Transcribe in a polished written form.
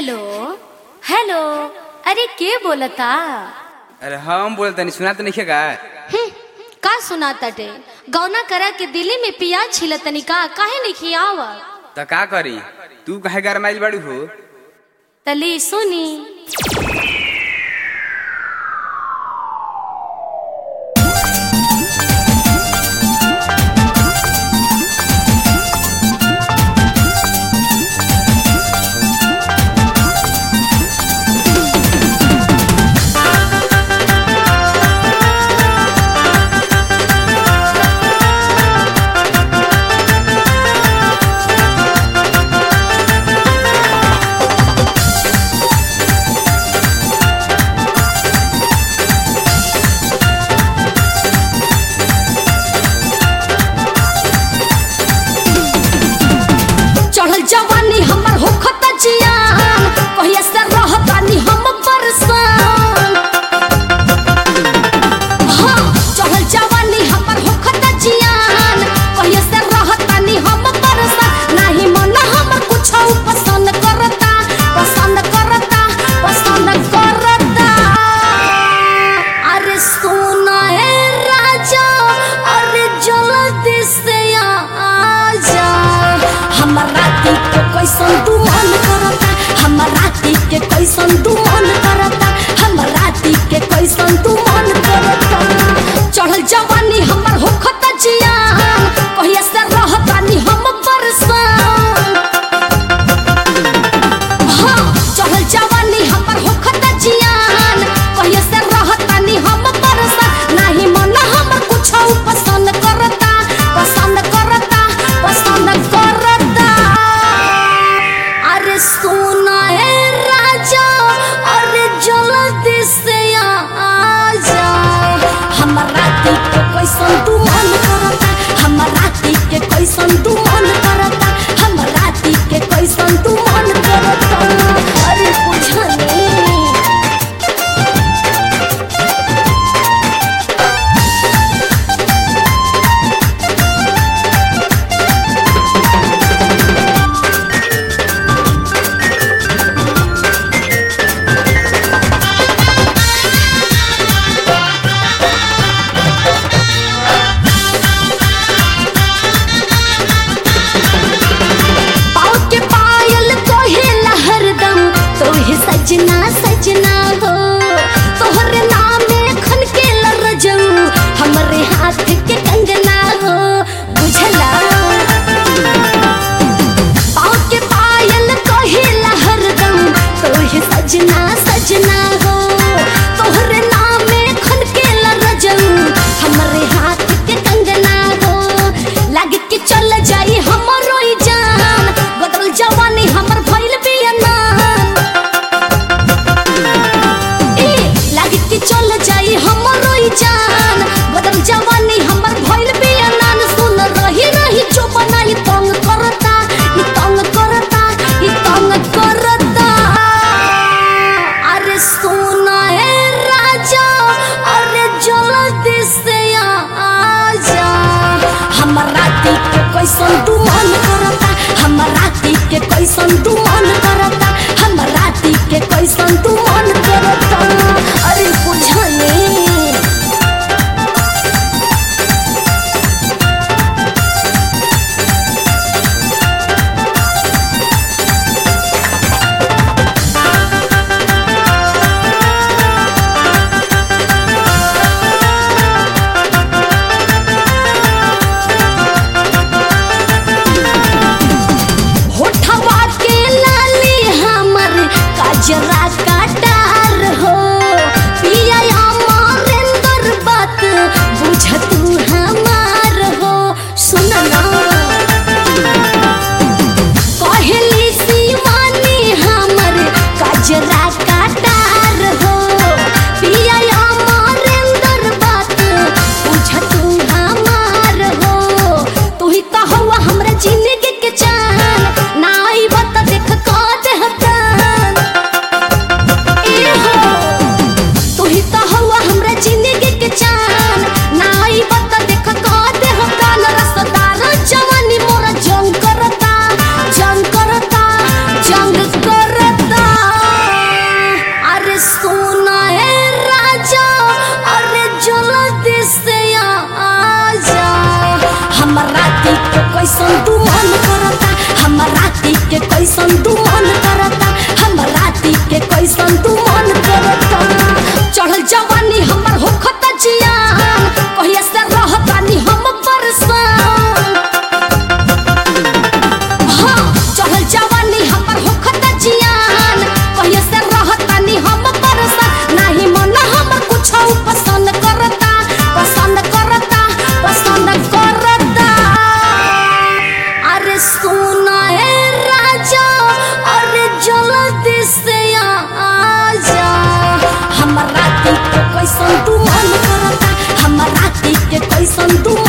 Hello hello. अरे के बोलता? अरे हम बोलता नहीं, सुना तो नहीं का? का सुना तटे? गौना करा के दिल्ली में पियाज छिल तनी का काहे नहीं खियावा? तो का करी, तू कहे गरमाइल बड़ू हो? तली सुनी। जवानी हमर होखत जियान, कहिया से रहतानी हम परेशान। हाँ, चढ़ल जवानी हमर होखत जियान, कहिया से रहतानी हम परेशान। नाही मन हमर कुछो पसंद करता, पसंद करता, पसंद करता। अरे सोना ए राजा, अरे जल्दी से आ जा। हमर राती के कैसन तू मन करता, हमर राती के कैसन तू मन करता, हमर राती के कैसन तू मन करता। चढ़ल जवानी हमर होखत जियान, कहिया से रहतानी हम परेशान। हाँ, चढ़ल जवानी हमर होखत जियान, कहिया से रहतानी हम परेशान। नाही मन हमर कुछो पसंद करता, पसंद करता, पसंद करता। अरे सोना ए राजा, अरे जल्दी से आ जा। हमर राती के कैसन तू मन करता, हमर राती के कैसन तू मन करता, हमर राती के कैसन तू मन करता। अरे बुझनी। सजना सजना हो तोहरे नामे खन के लरजऊ, हमरे हाथ के कंगना हो बुझला। पाँव के पायल कहेला हरदम, तोहे सजना सजना हो तोहरे नामे खन के लरजऊ, हमरे हाथ के कंगना हो। लागे के चल जाई हमरो जान, बदल जवानी हमर भइल बियाना। कैसन तू मन करता हमर राती के कैसन तू मन करता चढ़ल जवानी हमर होखत जियान कहिया से रहतानी हम परेशान हाँ चढ़ल जवानी हमर होखत जियान कहिया से रहतानी हम परेशान नाही मन हमर कुछ पसंद करता अरे सुना है राजा अरे जल्दी से आजा हमर राती के कैसन तू मन करता हमर राती के कैसन तू